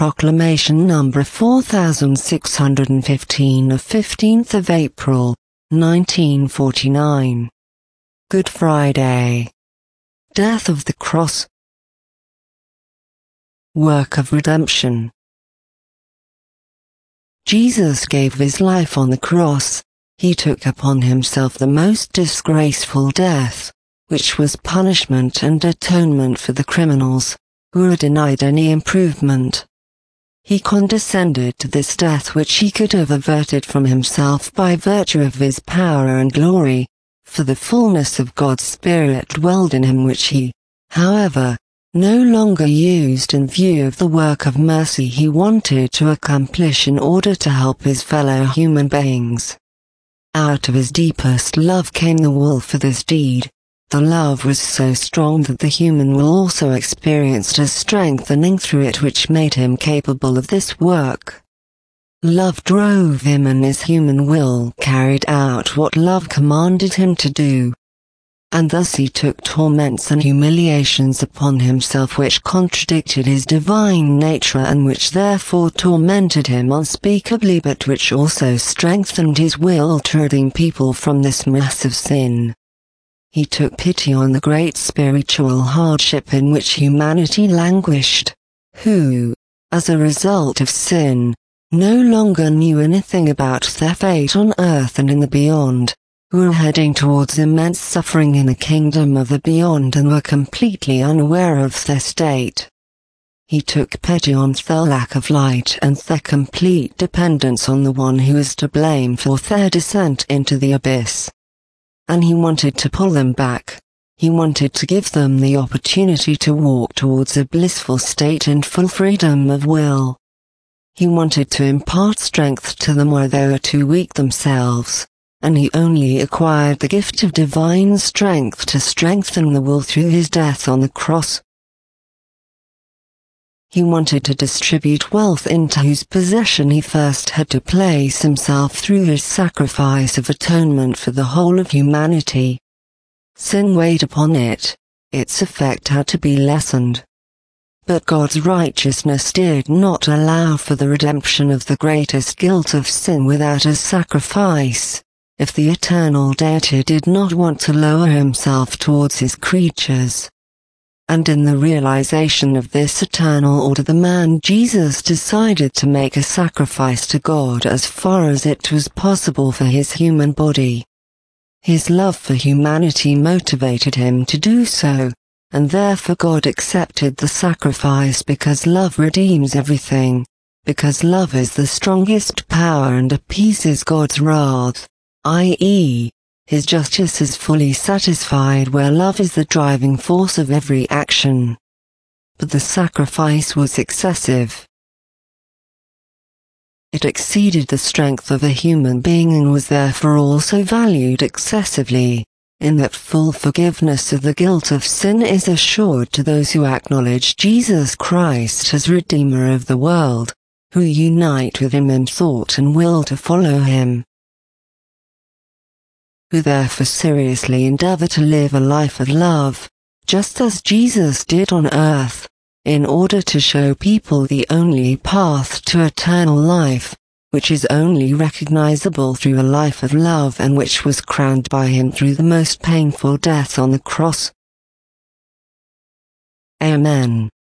Proclamation number 4615 of 15th of April, 1949. Good Friday. Death of the Cross. Work of redemption. Jesus gave his life on the cross. He took upon himself the most disgraceful death, which was punishment and atonement for the criminals, who were denied any improvement. He condescended to this death which he could have averted from himself by virtue of his power and glory, for the fullness of God's Spirit dwelled in him, which he, however, no longer used in view of the work of mercy he wanted to accomplish in order to help his fellow human beings. Out of his deepest love came the will for this deed. The love was so strong that the human will also experienced a strengthening through it which made him capable of this work. Love drove him, and his human will carried out what love commanded him to do. And thus he took torments and humiliations upon himself which contradicted his divine nature, and which therefore tormented him unspeakably, but which also strengthened his will to redeem people from this massive sin. He took pity on the great spiritual hardship in which humanity languished, who, as a result of sin, no longer knew anything about their fate on earth and in the beyond, who were heading towards immense suffering in the kingdom of the beyond and were completely unaware of their state. He took pity on their lack of light and their complete dependence on the one who is to blame for their descent into the abyss. And he wanted to pull them back. He wanted to give them the opportunity to walk towards a blissful state in full freedom of will. He wanted to impart strength to them where they were too weak themselves, and he only acquired the gift of divine strength to strengthen the will through his death on the cross. He wanted to distribute wealth into whose possession he first had to place himself through his sacrifice of atonement for the whole of humanity. Sin weighed upon it, its effect had to be lessened. But God's righteousness did not allow for the redemption of the greatest guilt of sin without a sacrifice, if the eternal deity did not want to lower himself towards his creatures. And in the realization of this eternal order, the man Jesus decided to make a sacrifice to God as far as it was possible for his human body. His love for humanity motivated him to do so, and therefore God accepted the sacrifice, because love redeems everything, because love is the strongest power and appeases God's wrath, i.e., his justice is fully satisfied where love is the driving force of every action. But the sacrifice was excessive. It exceeded the strength of a human being and was therefore also valued excessively, in that full forgiveness of the guilt of sin is assured to those who acknowledge Jesus Christ as Redeemer of the world, who unite with him in thought and will to follow him, who therefore seriously endeavor to live a life of love, just as Jesus did on earth, in order to show people the only path to eternal life, which is only recognizable through a life of love, and which was crowned by him through the most painful death on the cross. Amen.